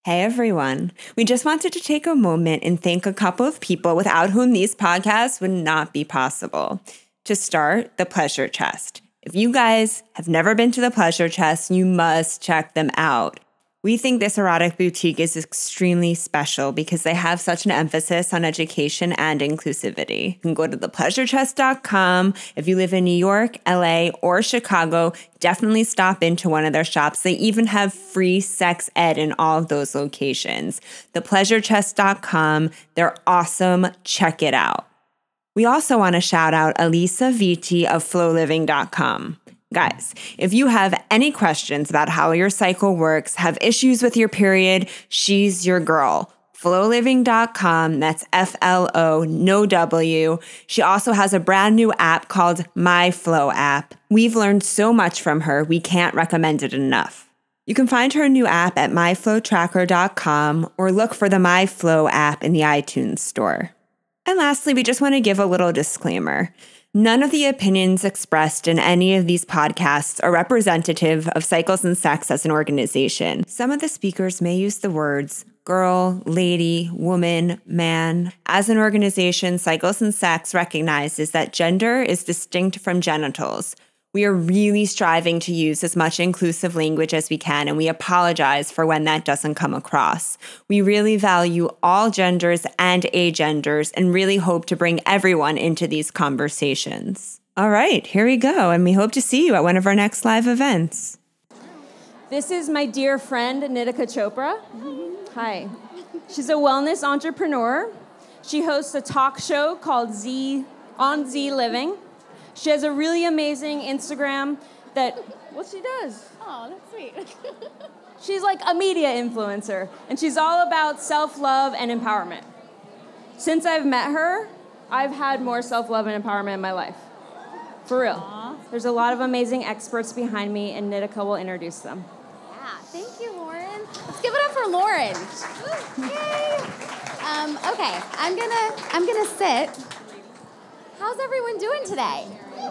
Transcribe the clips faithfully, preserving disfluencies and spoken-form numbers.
Hey everyone. We just wanted to take a moment and thank a couple of people without whom these podcasts would not be possible. To start, the Pleasure Chest. If you guys have never been to the Pleasure Chest, you must check them out. We think this erotic boutique is extremely special because they have such an emphasis on education and inclusivity. You can go to the pleasure chest dot com. If you live in New York, L A, or Chicago, definitely stop into one of their shops. They even have free sex ed in all of those locations. the pleasure chest dot com. They're awesome. Check it out. We also want to shout out Elisa Vitti of flow living dot com. Guys, if you have any questions about how your cycle works, have issues with your period, she's your girl. flow living dot com, that's F L O, no W. She also has a brand new app called My Flow app. We've learned so much from her, we can't recommend it enough. You can find her new app at my flow tracker dot com or look for the My Flow app in the iTunes store. And lastly, we just want to give a little disclaimer. None of the opinions expressed in any of these podcasts are representative of Cycles and Sex as an organization. Some of the speakers may use the words girl, lady, woman, man. As an organization, Cycles and Sex recognizes that gender is distinct from genitals. We are really striving to use as much inclusive language as we can, and we apologize for when that doesn't come across. We really value all genders and agenders and really hope to bring everyone into these conversations. All right, here we go, and we hope to see you at one of our next live events. This is my dear friend, Nitika Chopra. Hi. She's a wellness entrepreneur. She hosts a talk show called Z on Z Living. She has a really amazing Instagram that, what she does. Oh, that's sweet. She's like a media influencer, and she's all about self-love and empowerment. Since I've met her, I've had more self-love and empowerment in my life. For real. Aww. There's a lot of amazing experts behind me, and Nitika will introduce them. Yeah, thank you, Lauren. Let's give it up for Lauren. Yay. Um, okay, I'm gonna I'm gonna sit. How's everyone doing today?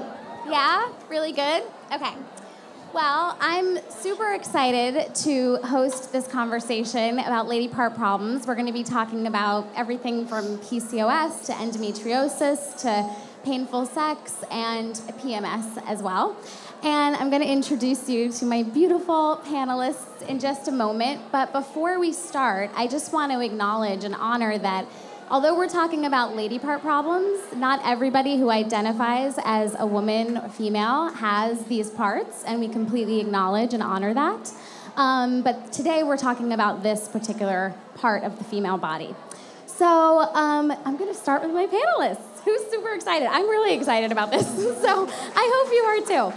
Yeah? Really good? Okay. Well, I'm super excited to host this conversation about lady part problems. We're going to be talking about everything from P C O S to endometriosis to painful sex and P M S as well. And I'm going to introduce you to my beautiful panelists in just a moment. But before we start, I just want to acknowledge and honor that although we're talking about lady part problems, not everybody who identifies as a woman or female has these parts, and we completely acknowledge and honor that. Um, but today we're talking about this particular part of the female body. So um, I'm going to start with my panelists. Who's super excited? I'm really excited about this, so I hope you are too.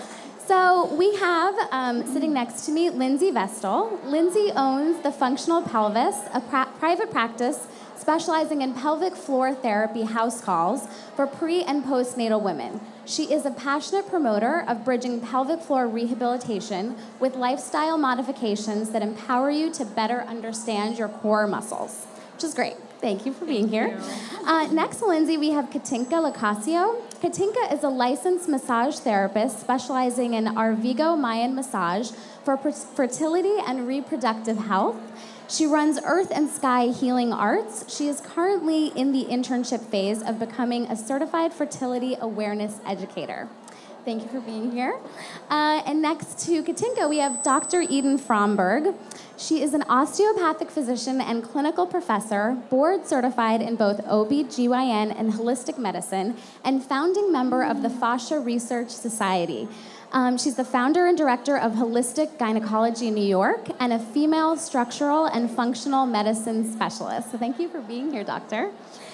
So we have, um, sitting next to me, Lindsay Vestal. Lindsay owns The Functional Pelvis, a pra- private practice specializing in pelvic floor therapy house calls for pre- and postnatal women. She is a passionate promoter of bridging pelvic floor rehabilitation with lifestyle modifications that empower you to better understand your core muscles, which is great. Thank you for being here. Uh, next to Lindsay, we have Katinka Lacasio. Katinka is a licensed massage therapist specializing in Arvigo Mayan massage for per- fertility and reproductive health. She runs Earth and Sky Healing Arts. She is currently in the internship phase of becoming a certified fertility awareness educator. Thank you for being here. Uh, and next to Katinka, we have Doctor Eden Fromberg. She is an osteopathic physician and clinical professor, board certified in both O B G Y N and holistic medicine, and founding member of the Fascia Research Society. Um, she's the founder and director of Holistic Gynecology in New York and a female structural and functional medicine specialist. So thank you for being here, doctor.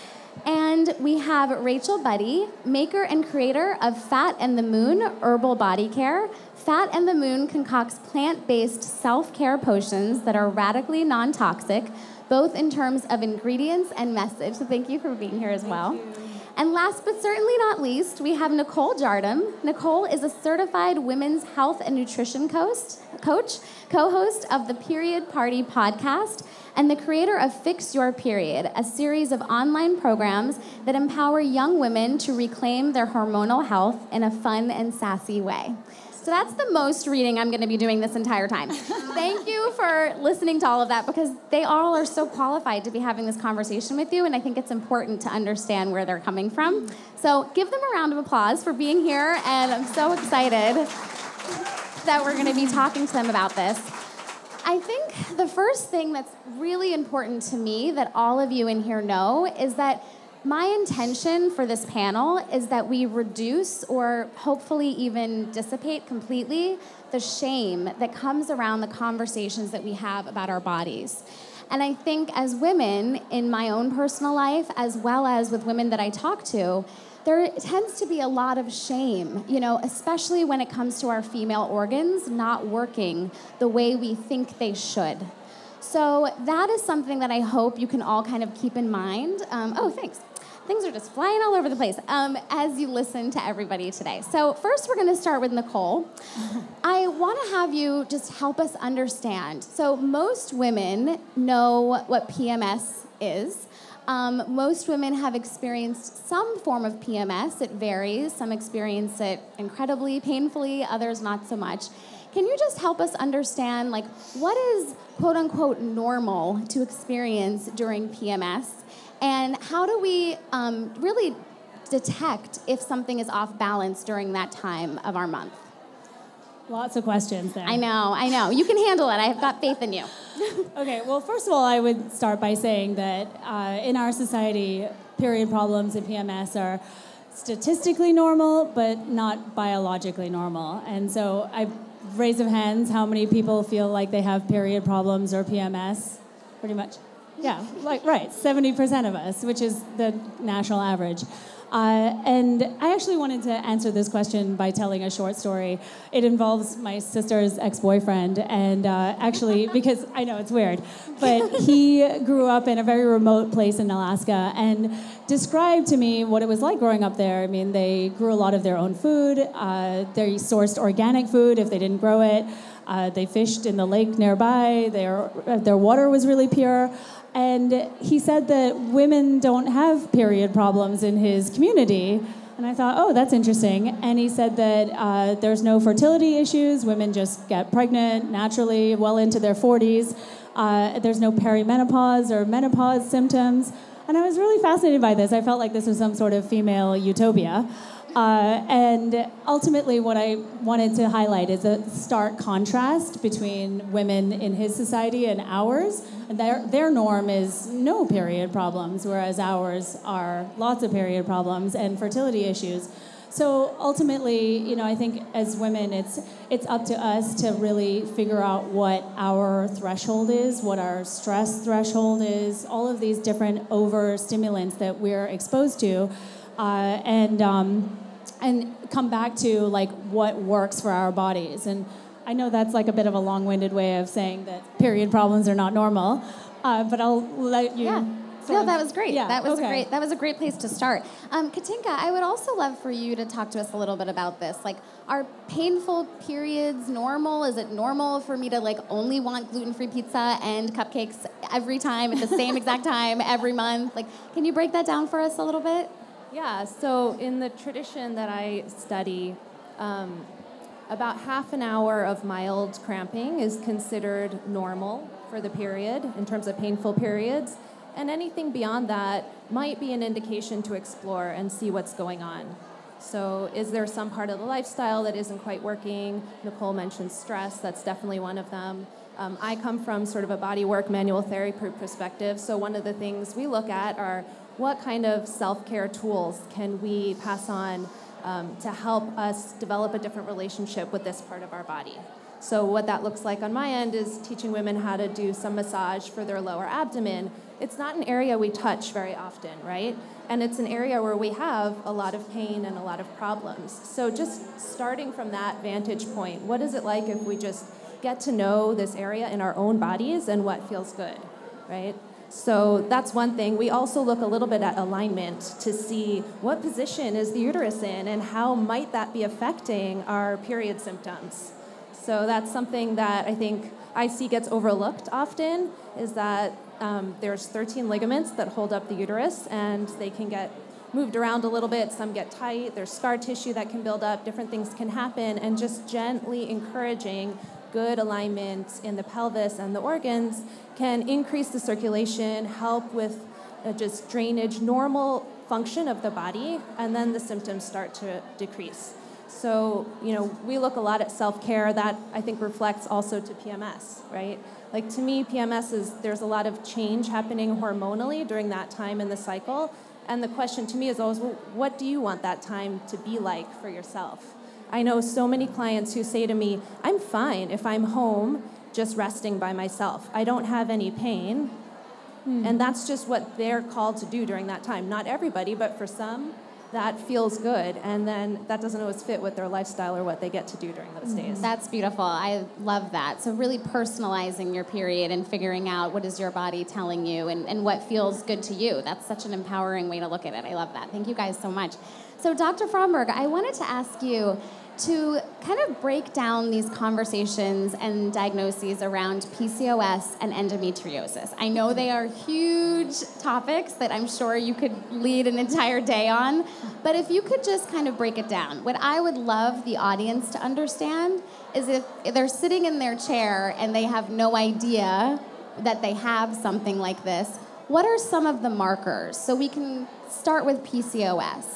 And we have Rachel Buddy, maker and creator of Fat and the Moon Herbal Body Care. Fat and the Moon concocts plant-based self-care potions that are radically non-toxic, both in terms of ingredients and message. So thank you for being here as well. Thank you. And last but certainly not least, we have Nicole Jardam. Nicole is a certified women's health and nutrition coach, coach, co-host of the Period Party podcast, and the creator of Fix Your Period, a series of online programs that empower young women to reclaim their hormonal health in a fun and sassy way. So So that's the most reading I'm going to be doing this entire time. Thank you for listening to all of that, because they all are so qualified to be having this conversation with you, and I think it's important to understand where they're coming from. So give them a round of applause for being here, and I'm so excited that we're going to be talking to them about this. I think the first thing that's really important to me that all of you in here know is that my intention for this panel is that we reduce or hopefully even dissipate completely the shame that comes around the conversations that we have about our bodies. And I think as women in my own personal life, as well as with women that I talk to, there tends to be a lot of shame, you know, especially when it comes to our female organs not working the way we think they should. So that is something that I hope you can all kind of keep in mind. Um, oh, thanks. Things are just flying all over the place um, as you listen to everybody today. So first, we're going to start with Nicole. I want to have you just help us understand. So most women know what P M S is. Um, most women have experienced some form of P M S. It varies. Some experience it incredibly painfully, others not so much. Can you just help us understand, like, what is quote-unquote normal to experience during P M S? And how do we um, really detect if something is off balance during that time of our month? Lots of questions there. I know, I know. You can handle it. I have got faith in you. Okay, well, first of all, I would start by saying that uh, in our society, period problems and P M S are statistically normal, but not biologically normal. And so I raise of hands, how many people feel like they have period problems or P M S? Pretty much. Yeah, like right, seventy percent of us, which is the national average. Uh, and I actually wanted to answer this question by telling a short story. It involves my sister's ex-boyfriend, and uh, actually, because I know it's weird, but he grew up in a very remote place in Alaska and described to me what it was like growing up there. I mean, they grew a lot of their own food. Uh, they sourced organic food if they didn't grow it. Uh, they fished in the lake nearby. Their, their water was really pure. And he said that women don't have period problems in his community. And I thought, oh, that's interesting. And he said that uh, there's no fertility issues. Women just get pregnant naturally well into their forties. Uh, there's no perimenopause or menopause symptoms. And I was really fascinated by this. I felt like this was some sort of female utopia. Uh, and ultimately what I wanted to highlight is a stark contrast between women in his society and ours. And their, their norm is no period problems, whereas ours are lots of period problems and fertility issues. So ultimately, you know, I think as women, it's it's up to us to really figure out what our threshold is, what our stress threshold is, all of these different overstimulants that we're exposed to. Uh, and um, and come back to like what works for our bodies. And I know that's like a bit of a long-winded way of saying that period problems are not normal, uh, but I'll let you. Yeah. No, that was great. Yeah, that was okay. a great. That was a great place to start. Um, Katinka, I would also love for you to talk to us a little bit about this. Like, are painful periods normal? Is it normal for me to like only want gluten-free pizza and cupcakes every time at the same exact time every month? Like, can you break that down for us a little bit? Yeah, so in the tradition that I study, um, about half an hour of mild cramping is considered normal for the period in terms of painful periods, and anything beyond that might be an indication to explore and see what's going on. So is there some part of the lifestyle that isn't quite working? Nicole mentioned stress, that's definitely one of them. Um, I come from sort of a bodywork manual therapy perspective, so one of the things we look at are what kind of self-care tools can we pass on um, to help us develop a different relationship with this part of our body. So what that looks like on my end is teaching women how to do some massage for their lower abdomen. It's not an area we touch very often, right? And it's an area where we have a lot of pain and a lot of problems. So just starting from that vantage point, what is it like if we just get to know this area in our own bodies and what feels good, right? So that's one thing. We also look a little bit at alignment to see what position is the uterus in and how might that be affecting our period symptoms. So that's something that I think I see gets overlooked often, is that um, there's thirteen ligaments that hold up the uterus, and they can get moved around a little bit, some get tight, there's scar tissue that can build up, different things can happen, and just gently encouraging good alignment in the pelvis and the organs can increase the circulation, help with uh, just drainage, normal function of the body, and then the symptoms start to decrease. So, you know, we look a lot at self-care. That, I think, reflects also to P M S, right? Like, to me, P M S is, there's a lot of change happening hormonally during that time in the cycle. And the question to me is always, well, what do you want that time to be like for yourself? I know so many clients who say to me, I'm fine if I'm home just resting by myself. I don't have any pain. Mm. And that's just what they're called to do during that time. Not everybody, but for some, that feels good, and then that doesn't always fit with their lifestyle or what they get to do during those days. That's beautiful. I love that. So really personalizing your period and figuring out what is your body telling you and, and what feels good to you. That's such an empowering way to look at it. I love that. Thank you guys so much. So Doctor Fromberg, I wanted to ask you to kind of break down these conversations and diagnoses around P C O S and endometriosis. I know they are huge topics that I'm sure you could lead an entire day on, but if you could just kind of break it down. What I would love the audience to understand is if they're sitting in their chair and they have no idea that they have something like this, what are some of the markers? So we can start with P C O S.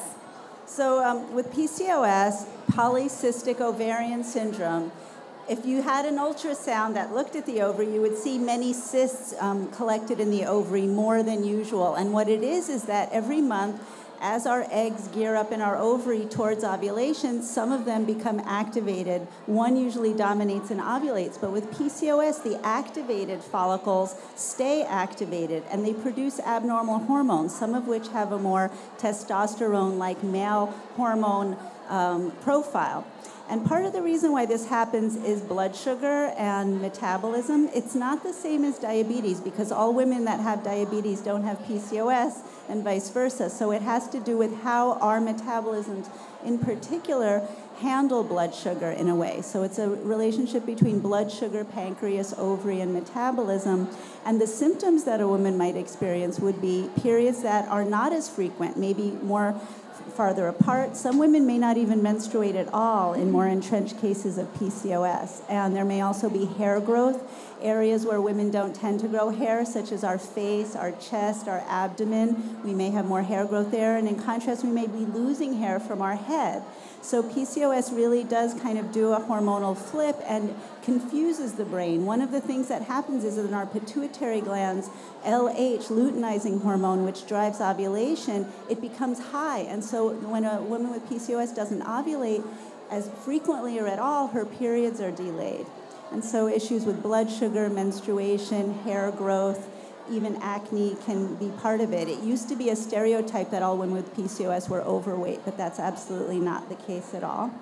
So um, with P C O S, polycystic ovarian syndrome, if you had an ultrasound that looked at the ovary, you would see many cysts um, collected in the ovary, more than usual. And what it is is that every month, as our eggs gear up in our ovary towards ovulation, some of them become activated. One usually dominates and ovulates, but with P C O S, the activated follicles stay activated, and they produce abnormal hormones, some of which have a more testosterone-like male hormone um, profile. And part of the reason why this happens is blood sugar and metabolism. It's not the same as diabetes, because all women that have diabetes don't have P C O S and vice versa. So it has to do with how our metabolisms in particular handle blood sugar in a way. So it's a relationship between blood sugar, pancreas, ovary, and metabolism. And the symptoms that a woman might experience would be periods that are not as frequent, maybe more farther apart. Some women may not even menstruate at all in more entrenched cases of P C O S. And there may also be hair growth, areas where women don't tend to grow hair, such as our face, our chest, our abdomen. We may have more hair growth there. And in contrast, we may be losing hair from our head. So P C O S really does kind of do a hormonal flip and confuses the brain. One of the things that happens is in our pituitary glands, L H, luteinizing hormone, which drives ovulation, it becomes high. And so when a woman with P C O S doesn't ovulate as frequently or at all, her periods are delayed. And so issues with blood sugar, menstruation, hair growth, even acne can be part of it. It used to be a stereotype that all women with P C O S were overweight, but that's absolutely not the case at all.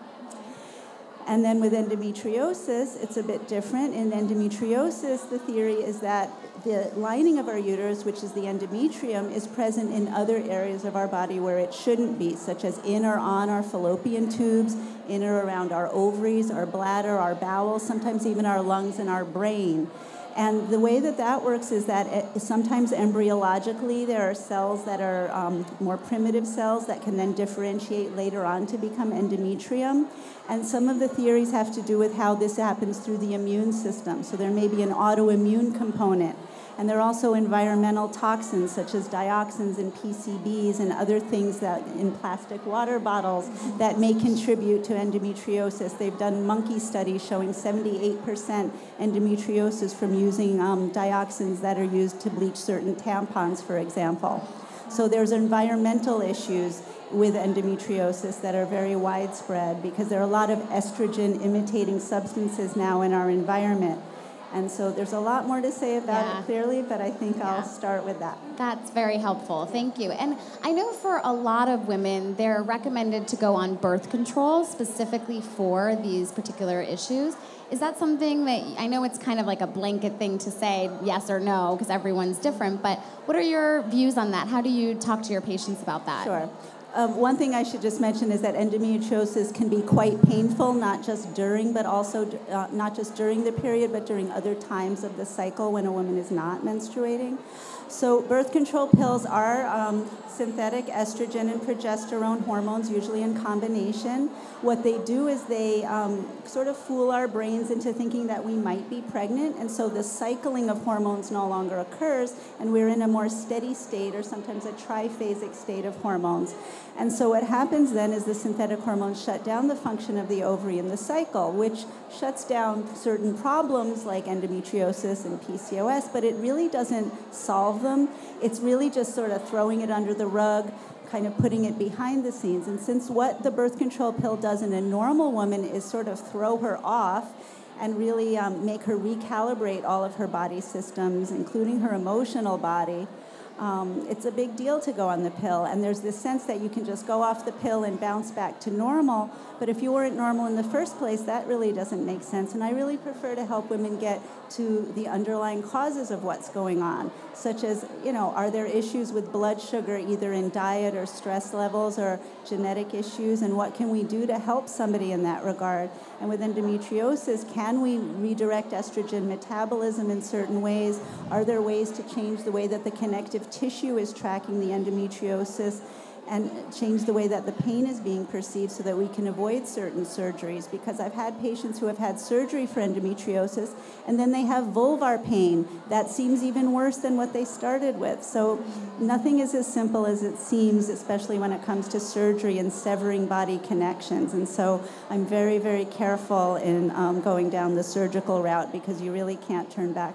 And then with endometriosis, it's a bit different. In endometriosis, the theory is that the lining of our uterus, which is the endometrium, is present in other areas of our body where it shouldn't be, such as in or on our fallopian tubes, in or around our ovaries, our bladder, our bowels, sometimes even our lungs and our brain. And the way that that works is that it, sometimes embryologically there are cells that are um, more primitive cells that can then differentiate later on to become endometrium. And some of the theories have to do with how this happens through the immune system. So there may be an autoimmune component. And there are also environmental toxins such as dioxins and P C Bs and other things that in plastic water bottles that may contribute to endometriosis. They've done monkey studies showing seventy-eight percent endometriosis from using um, dioxins that are used to bleach certain tampons, for example. So there's environmental issues with endometriosis that are very widespread because there are a lot of estrogen-imitating substances now in our environment. And so there's a lot more to say about yeah. it clearly, but I think yeah. I'll start with that. That's very helpful. Thank you. And I know for a lot of women, they're recommended to go on birth control specifically for these particular issues. Is that something that, I know it's kind of like a blanket thing to say yes or no because everyone's different, but what are your views on that? How do you talk to your patients about that? Sure. Um, one thing I should just mention is that endometriosis can be quite painful, not just during, but also uh, not just during the period, but during other times of the cycle when a woman is not menstruating. So birth control pills are um, synthetic estrogen and progesterone hormones, usually in combination. What they do is they um, sort of fool our brains into thinking that we might be pregnant, and so the cycling of hormones no longer occurs, and we're in a more steady state, or sometimes a triphasic state of hormones. And so what happens then is the synthetic hormones shut down the function of the ovary in the cycle, which shuts down certain problems like endometriosis and P C O S, but it really doesn't solve them. It's really just sort of throwing it under the rug, kind of putting it behind the scenes. And since what the birth control pill does in a normal woman is sort of throw her off and really um, make her recalibrate all of her body systems, including her emotional body, Um, it's a big deal to go on the pill, and there's this sense that you can just go off the pill and bounce back to normal, but if you weren't normal in the first place, that really doesn't make sense, and I really prefer to help women get to the underlying causes of what's going on, such as, you know, are there issues with blood sugar, either in diet or stress levels or genetic issues, and what can we do to help somebody in that regard? And with endometriosis, can we redirect estrogen metabolism in certain ways? Are there ways to change the way that the connective tissue is tracking the endometriosis and change the way that the pain is being perceived so that we can avoid certain surgeries? Because I've had patients who have had surgery for endometriosis and then they have vulvar pain. That seems even worse than what they started with. So nothing is as simple as it seems, especially when it comes to surgery and severing body connections. And so I'm very, very careful in um, going down the surgical route because you really can't turn back.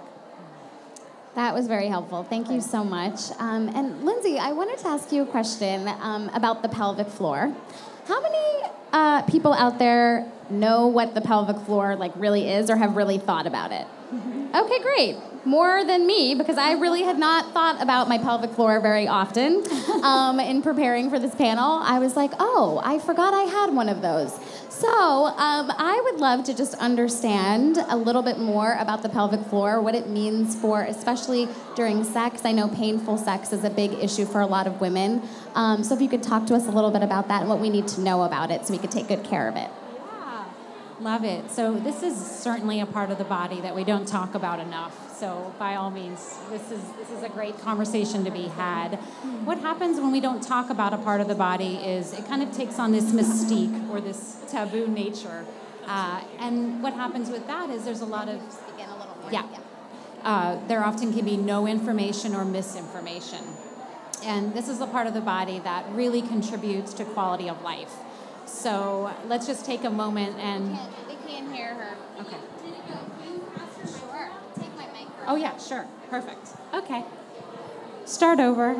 That was very helpful. Thank you so much. Um, and Lindsay, I wanted to ask you a question um, about the pelvic floor. How many uh, people out there know what the pelvic floor like really is or have really thought about it? Okay, great. More than me, because I really had not thought about my pelvic floor very often um, in preparing for this panel. I was like, oh, I forgot I had one of those. So um, I would love to just understand a little bit more about the pelvic floor, what it means for, especially during sex. I know painful sex is a big issue for a lot of women. Um, so if you could talk to us a little bit about that and what we need to know about it so we could take good care of it. Yeah, love it. So this is certainly a part of the body that we don't talk about enough. So by all means, this is this is a great conversation to be had. What happens when we don't talk about a part of the body is it kind of takes on this mystique or this taboo nature. Uh, and what happens with that is there's a lot of... Begin a little more. Yeah. Uh, there often can be no information or misinformation. And this is the part of the body that really contributes to quality of life. So let's just take a moment and... We can't, we can't hear her. Okay. Sure. Take my mic. Oh, yeah, sure. Perfect. Okay. Start over.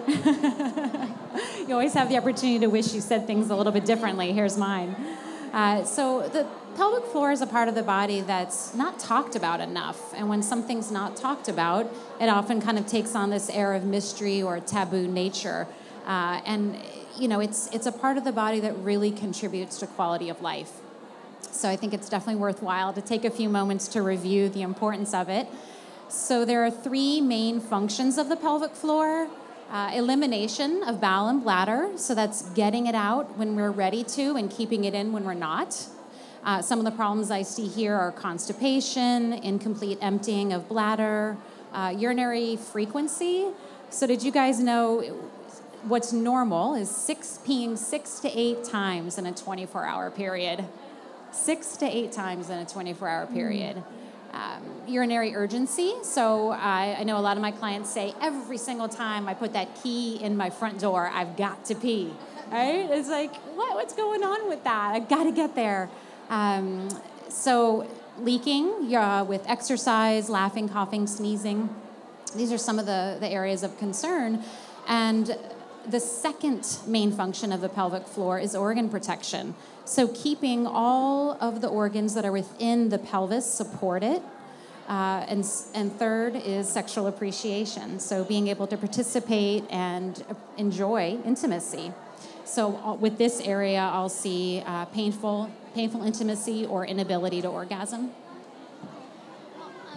You always have the opportunity to wish you said things a little bit differently. Here's mine. Uh, so the pelvic floor is a part of the body that's not talked about enough. And when something's not talked about, it often kind of takes on this air of mystery or taboo nature. Uh, and, you know, it's it's a part of the body that really contributes to quality of life. So I think it's definitely worthwhile to take a few moments to review the importance of it. So there are three main functions of the pelvic floor. Uh, elimination of bowel and bladder, so that's getting it out when we're ready to and keeping it in when we're not. Uh, some of the problems I see here are constipation, incomplete emptying of bladder, uh, urinary frequency. So did you guys know what's normal is six peeing six to eight times in a twenty-four hour period? Six to eight times in a twenty-four hour period. Um, urinary urgency. So I, I know a lot of my clients say every single time I put that key in my front door, I've got to pee. Right? It's like, what? What's going on with that? I've got to get there. Um, so leaking uh, with exercise, laughing, coughing, sneezing. These are some of the, the areas of concern. And the second main function of the pelvic floor is organ protection. So keeping all of the organs that are within the pelvis supported. Uh, and, and third is sexual appreciation. So being able to participate and enjoy intimacy. So with this area, I'll see uh, painful, painful intimacy or inability to orgasm. Well, um, could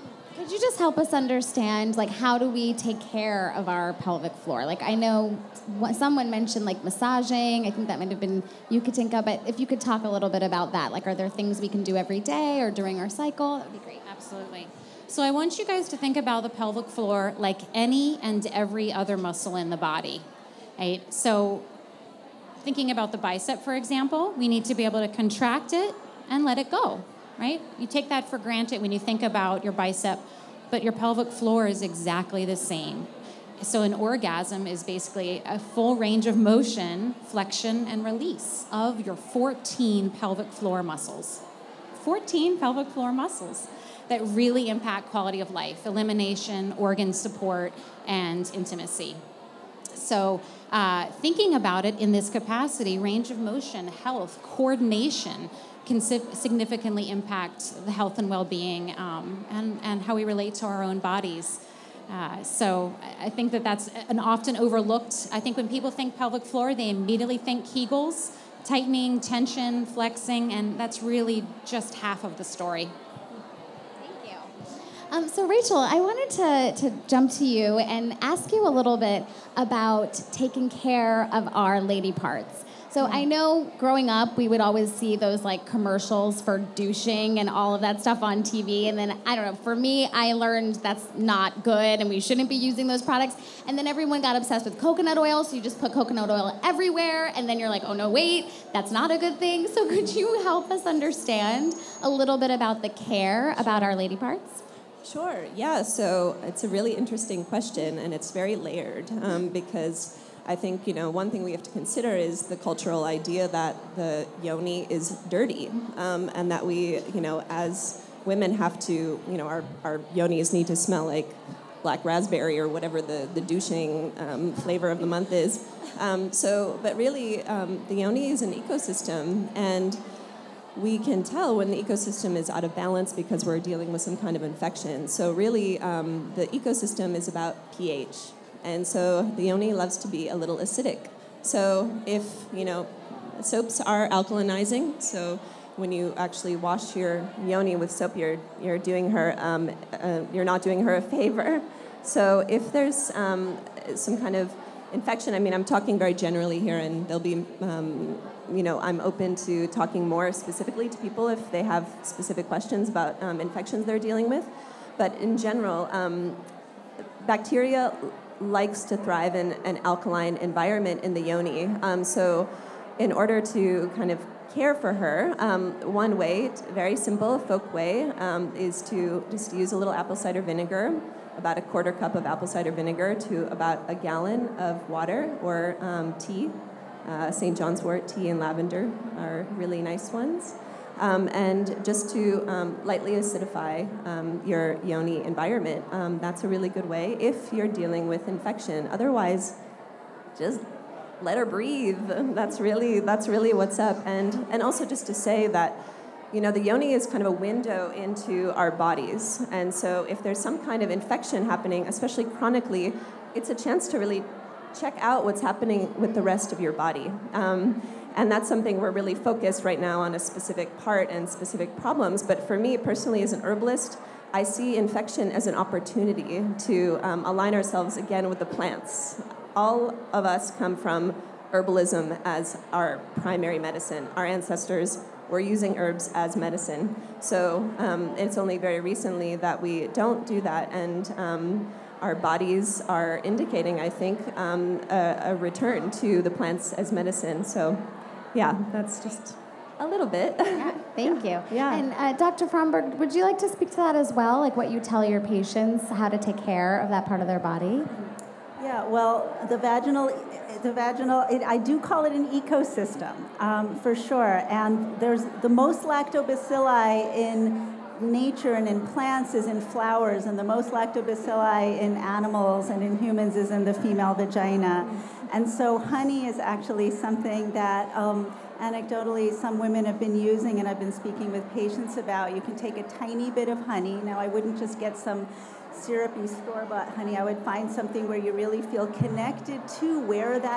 Could you just help us understand, like, how do we take care of our pelvic floor? Like, I know what, someone mentioned, like, massaging. I think that might have been you, Katinka, but if you could talk a little bit about that. Like, are there things we can do every day or during our cycle? That would be great. Absolutely. So I want you guys to think about the pelvic floor like any and every other muscle in the body, right? So thinking about the bicep, for example, we need to be able to contract it and let it go, right? You take that for granted when you think about your bicep, but your pelvic floor is exactly the same. So an orgasm is basically a full range of motion, flexion, and release of your fourteen pelvic floor muscles. fourteen pelvic floor muscles that really impact quality of life, elimination, organ support, and intimacy. So uh, thinking about it in this capacity, range of motion, health, coordination can significantly impact the health and well-being um, and, and how we relate to our own bodies. Uh, so I think that that's an often overlooked, I think when people think pelvic floor, they immediately think Kegels, tightening, tension, flexing, and that's really just half of the story. Um, so Rachel, I wanted to, to jump to you and ask you a little bit about taking care of our lady parts. So I know growing up, we would always see those like commercials for douching and all of that stuff on T V. And then, I don't know, for me, I learned that's not good and we shouldn't be using those products. And then everyone got obsessed with coconut oil, so you just put coconut oil everywhere. And then you're like, oh no, wait, that's not a good thing. So could you help us understand a little bit about the care about our lady parts? Sure, yeah, so it's a really interesting question, and it's very layered, um, because I think, you know, one thing we have to consider is the cultural idea that the yoni is dirty, um, and that we, you know, as women have to, you know, our, our yonis need to smell like black raspberry or whatever the, the douching um, flavor of the month is. Um, so, but really, um, the yoni is an ecosystem, and we can tell when the ecosystem is out of balance because we're dealing with some kind of infection. So really, um, the ecosystem is about pH. And so the yoni loves to be a little acidic. So if, you know, soaps are alkalinizing, so when you actually wash your yoni with soap, you're, you're doing her, um, uh, you're not doing her a favor. So if there's um, some kind of infection, I mean, I'm talking very generally here, and there'll be, um, you know, I'm open to talking more specifically to people if they have specific questions about um, infections they're dealing with. But in general, um, bacteria likes to thrive in an alkaline environment in the yoni. Um, so in order to kind of care for her, um, one way, very simple, folk way, um, is to just use a little apple cider vinegar, about a quarter cup of apple cider vinegar to about a gallon of water or um, tea. Uh, Saint John's wort tea and lavender are really nice ones. Um, and just to um, lightly acidify um, your yoni environment. Um, that's a really good way if you're dealing with infection. Otherwise, just let her breathe. That's really that's really what's up. And and also just to say that, you know, the yoni is kind of a window into our bodies. And so if there's some kind of infection happening, especially chronically, it's a chance to really check out what's happening with the rest of your body. Um, and that's something we're really focused right now on, a specific part and specific problems. But for me personally, as an herbalist, I see infection as an opportunity to um, align ourselves again with the plants. All of us come from herbalism as our primary medicine. Our ancestors were using herbs as medicine. So um, it's only very recently that we don't do that, and um, our bodies are indicating, I think, um, a, a return to the plants as medicine. So yeah, that's just a little bit. Yeah, thank yeah. you. Yeah. And uh, Doctor Fromberg, would you like to speak to that as well, like what you tell your patients, how to take care of that part of their body? Yeah, well, the vaginal, the vaginal, it, I do call it an ecosystem, um, for sure. And there's the most lactobacilli in nature and in plants is in flowers, and the most lactobacilli in animals and in humans is in the female vagina. And so honey is actually something that um, anecdotally some women have been using, and I've been speaking with patients about. You can take a tiny bit of honey. Now, I wouldn't just get some syrupy store-bought honey. I would find something where you really feel connected to where that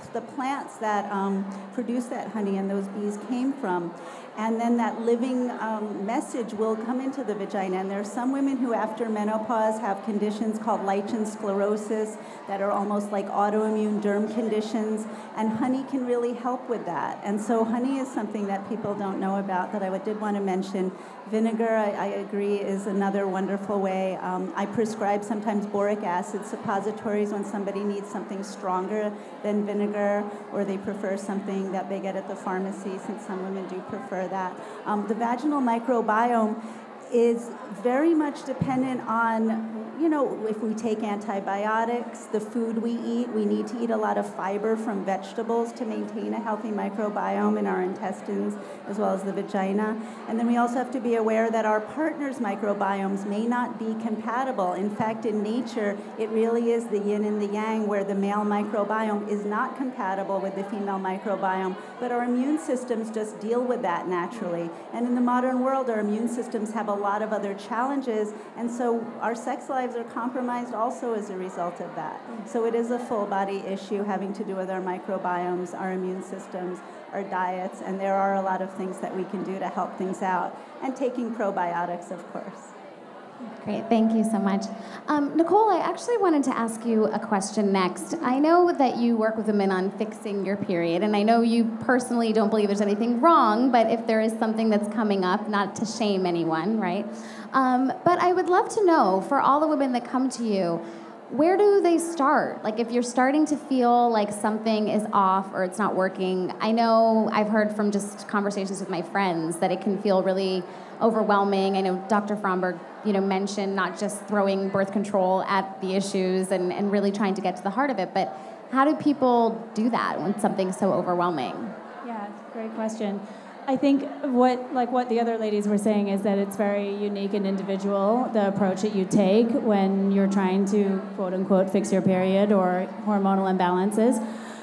the plants that um, produce that honey and those bees came from. And then that living um, message will come into the vagina. And there are some women who, after menopause, have conditions called lichen sclerosis that are almost like autoimmune derm conditions. And honey can really help with that. And so honey is something that people don't know about that I did want to mention. Vinegar, I, I agree, is another wonderful way. Um, I prescribe sometimes boric acid suppositories when somebody needs something stronger than vinegar, or they prefer something that they get at the pharmacy, since some women do prefer that. Um, the vaginal microbiome is very much dependent on, you know, if we take antibiotics, the food we eat, we need to eat a lot of fiber from vegetables to maintain a healthy microbiome in our intestines as well as the vagina. And then we also have to be aware that our partner's microbiomes may not be compatible. In fact, in nature, it really is the yin and the yang, where the male microbiome is not compatible with the female microbiome, but our immune systems just deal with that naturally. And in the modern world, our immune systems have a lot of other challenges, and so our sex lives are compromised also as a result of that. So it is a full body issue having to do with our microbiomes, our immune systems, our diets, and there are a lot of things that we can do to help things out, and taking probiotics, of course. Great, thank you so much. Um, Nicole, I actually wanted to ask you a question next. I know that you work with women on fixing your period, and I know you personally don't believe there's anything wrong, but if there is something that's coming up, not to shame anyone, right? Um, but I would love to know, for all the women that come to you, where do they start? Like, if you're starting to feel like something is off or it's not working, I know I've heard from just conversations with my friends that it can feel really overwhelming. I know Doctor Fromberg, you know, mentioned not just throwing birth control at the issues and, and really trying to get to the heart of it, but how do people do that when something's so overwhelming? Yeah, it's a great question. I think what like what the other ladies were saying is that it's very unique and individual, the approach that you take when you're trying to, quote unquote, fix your period or hormonal imbalances.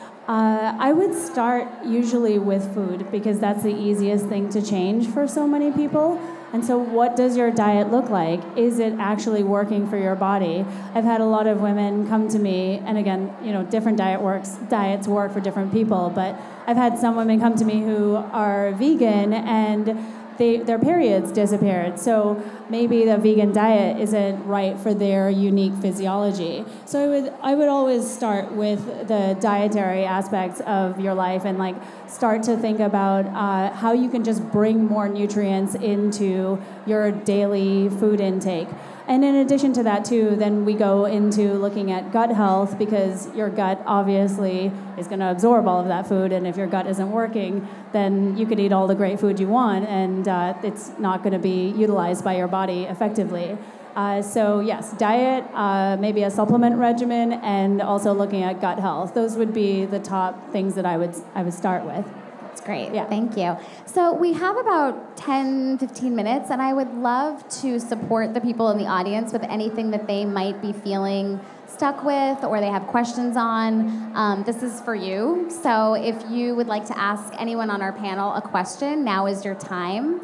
Uh, I would start usually with food, because that's the easiest thing to change for so many people. And so what does your diet look like? Is it actually working for your body? I've had a lot of women come to me, and again, you know, different diet works, diets work for different people, but I've had some women come to me who are vegan and they, their periods disappeared. So maybe the vegan diet isn't right for their unique physiology. So I would I would always start with the dietary aspects of your life and like start to think about uh, how you can just bring more nutrients into your daily food intake. And in addition to that, too, then we go into looking at gut health, because your gut obviously is going to absorb all of that food. And if your gut isn't working, then you could eat all the great food you want, and uh, it's not going to be utilized by your body effectively. Uh, so yes, diet, uh, maybe a supplement regimen, and also looking at gut health. Those would be the top things that I would I would start with. That's great. Yeah. Thank you. So we have about ten, fifteen minutes, and I would love to support the people in the audience with anything that they might be feeling stuck with or they have questions on. Um, this is for you. So if you would like to ask anyone on our panel a question, now is your time.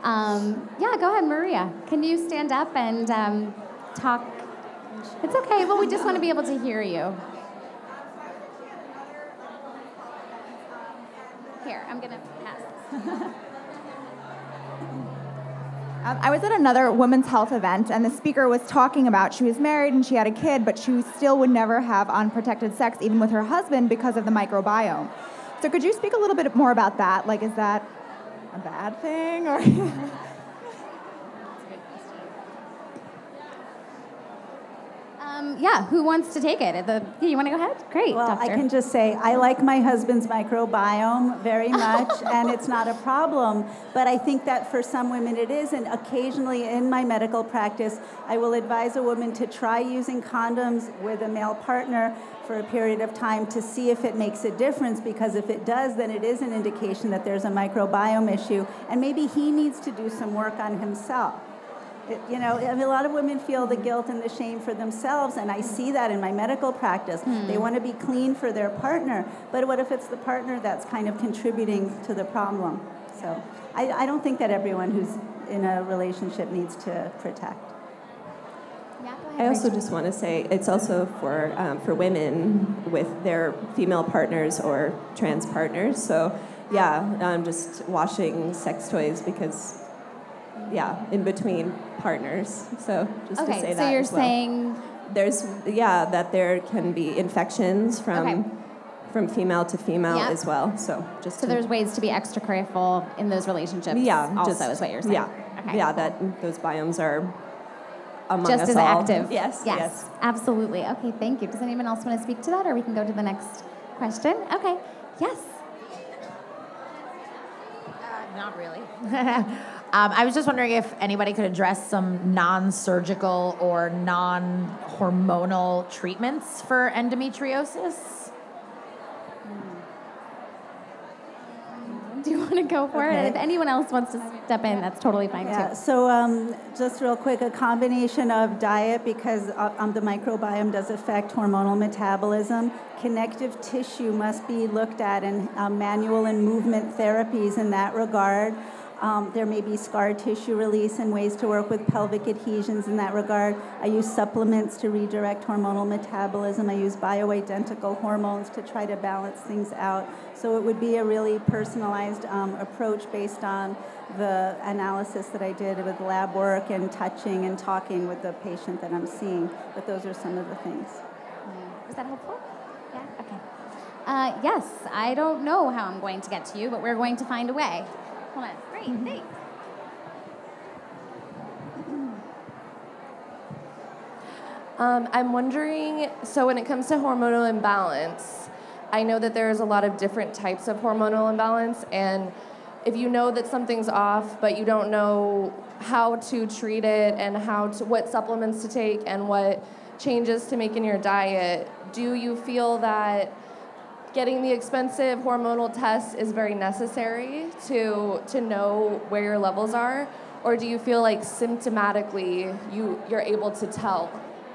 Um, yeah, go ahead, Maria. Can you stand up and um, talk? It's okay. Well, we just want to be able to hear you. Here, I'm going to pass this. um, I was at another women's health event, and the speaker was talking about she was married and she had a kid, but she still would never have unprotected sex, even with her husband, because of the microbiome. So could you speak a little bit more about that? Like, is that a bad thing? Or Um, yeah, who wants to take it? The, you want to go ahead? Great, Well, doctor. I can just say I like my husband's microbiome very much, and it's not a problem. But I think that for some women it is, and occasionally in my medical practice, I will advise a woman to try using condoms with a male partner for a period of time to see if it makes a difference, because if it does, then it is an indication that there's a microbiome issue, and maybe he needs to do some work on himself. It, you know, I mean, a lot of women feel the guilt and the shame for themselves, and I see that in my medical practice. Hmm. They want to be clean for their partner, but what if it's the partner that's kind of contributing to the problem? So I, I don't think that everyone who's in a relationship needs to protect. Yeah, go ahead, I also Rachel. just want to say it's also for um, for women with their female partners or trans partners. So, yeah, um, just washing sex toys because, yeah, in between partners. So just Okay, to say so that you're as well. saying There's yeah that there can be infections from Okay. from female to female Yeah. as well. So just so to, there's ways to be extra careful in those relationships. yeah also just, is what you're saying. Yeah, Okay, yeah cool. that those biomes are among Just us as all. active. Yes, yes. yes. Absolutely. Okay, thank you. Does anyone else want to speak to that, or we can go to the next question? Okay. Yes. Not really. um, I was just wondering if anybody could address some non-surgical or non-hormonal treatments for endometriosis. Do you want to go for Okay. it? If anyone else wants to step in, that's totally fine Yeah, too. so um, just real quick, a combination of diet, because uh, um, the microbiome does affect hormonal metabolism. Connective tissue must be looked at, and um, manual and movement therapies in that regard. Um, there may be scar tissue release and ways to work with pelvic adhesions in that regard. I use supplements to redirect hormonal metabolism. I use bioidentical hormones to try to balance things out. So it would be a really personalized um, approach based on the analysis that I did with lab work and touching and talking with the patient that I'm seeing. But those are some of the things. Is that helpful? Yeah? Okay. Uh, yes, I don't know how I'm going to get to you, but we're going to find a way. Hold on. Great, thanks. Um, I'm wondering, so when it comes to hormonal imbalance, I know that there's a lot of different types of hormonal imbalance, and if you know that something's off, but you don't know how to treat it and how to, what supplements to take and what changes to make in your diet, do you feel that getting the expensive hormonal tests is very necessary to to know where your levels are, or do you feel like symptomatically you you're able to tell?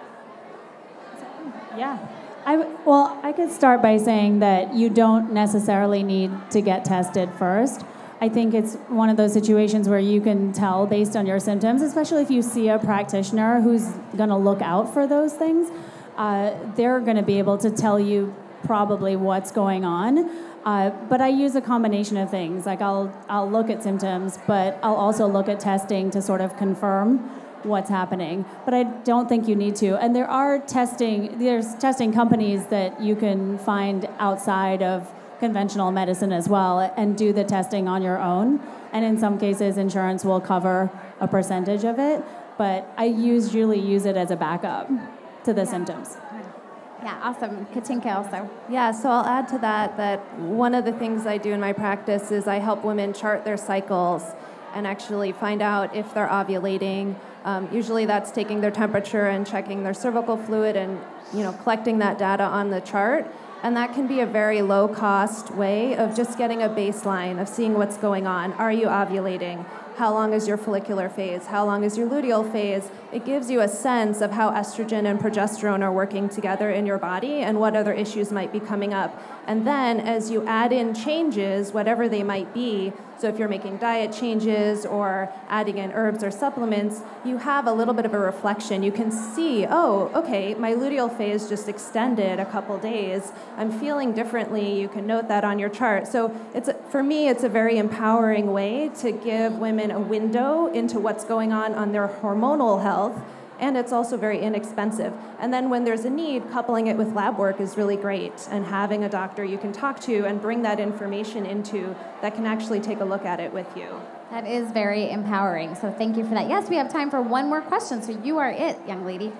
Yeah. I, w- well, I could start by saying that you don't necessarily need to get tested first. I think it's one of those situations where you can tell based on your symptoms, especially if you see a practitioner who's going to look out for those things. Uh, they're going to be able to tell you probably what's going on. Uh, but I use a combination of things. Like I'll I'll look at symptoms, but I'll also look at testing to sort of confirm what's happening. But I don't think you need to. And there are testing, there's testing companies that you can find outside of conventional medicine as well and do the testing on your own. And in some cases, insurance will cover a percentage of it. But I usually use it as a backup to the symptoms. Yeah, awesome. Katinka also. Yeah, so I'll add to that that one of the things I do in my practice is I help women chart their cycles and actually find out if they're ovulating. Um, usually that's taking their temperature and checking their cervical fluid and, you know, collecting that data on the chart. And that can be a very low-cost way of just getting a baseline of seeing what's going on. Are you ovulating? How long is your follicular phase? How long is your luteal phase? It gives you a sense of how estrogen and progesterone are working together in your body and what other issues might be coming up. And then as you add in changes, whatever they might be, so if you're making diet changes or adding in herbs or supplements, you have a little bit of a reflection. You can see, oh, okay, my luteal phase just extended a couple days. I'm feeling differently. You can note that on your chart. So it's a, for me, it's a very empowering way to give women a window into what's going on on their hormonal health, and it's also very inexpensive. And then when there's a need, coupling it with lab work is really great, and having a doctor you can talk to and bring that information into that can actually take a look at it with you. That is very empowering. So thank you for that. Yes, we have time for one more question. So you are it, young lady.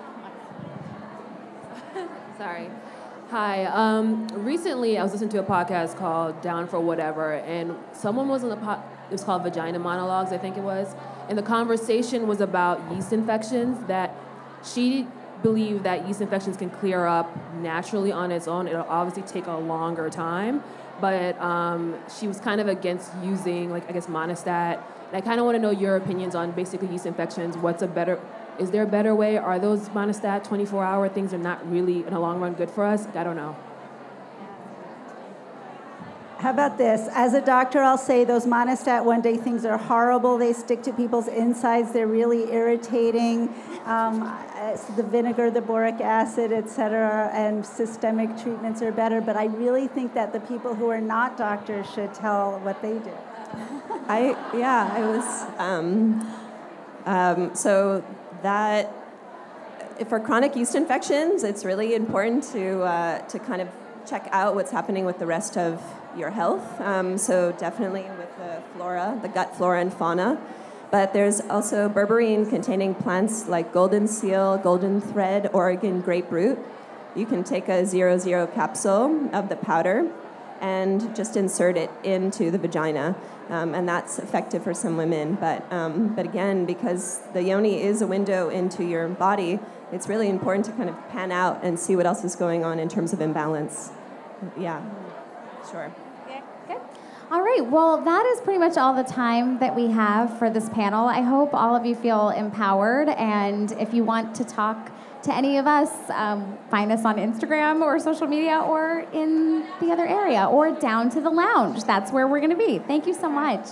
Sorry. Hi. Um, recently, I was listening to a podcast called Down for Whatever, and someone was on the po- it was called Vagina Monologues, I think it was, and the conversation was about yeast infections, that she believed that yeast infections can clear up naturally on its own. It'll obviously take a longer time, but um, she was kind of against using, like, I guess, Monistat. And I kind of want to know your opinions on basically yeast infections. What's a better, is there a better way? Are those Monistat twenty-four hour things are not really, in the long run, good for us? I don't know. How about this? As a doctor, I'll say those Monistat one-day things are horrible. They stick to people's insides. They're really irritating. Um, the vinegar, the boric acid, et cetera, and systemic treatments are better. But I really think that the people who are not doctors should tell what they do. I yeah, I was um, um, so that for chronic yeast infections, it's really important to uh, to kind of check out what's happening with the rest of your health. Um, so definitely with the flora, the gut flora and fauna. But there's also berberine containing plants like golden seal, golden thread, Oregon grapefruit. You can take a zero zero capsule of the powder and just insert it into the vagina. Um, and that's effective for some women. But um, but again, because the yoni is a window into your body, it's really important to kind of pan out and see what else is going on in terms of imbalance. Yeah, sure. All right, well, that is pretty much all the time that we have for this panel. I hope all of you feel empowered, and if you want to talk to any of us, um, find us on Instagram or social media or in the other area or down to the lounge. That's where we're going to be. Thank you so much.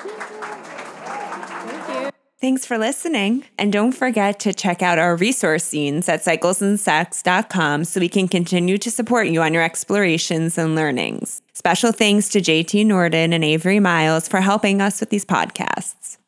Thank you. Thanks for listening. And don't forget to check out our resource scenes at cycles and sex dot com so we can continue to support you on your explorations and learnings. Special thanks to J T Norden and Avery Miles for helping us with these podcasts.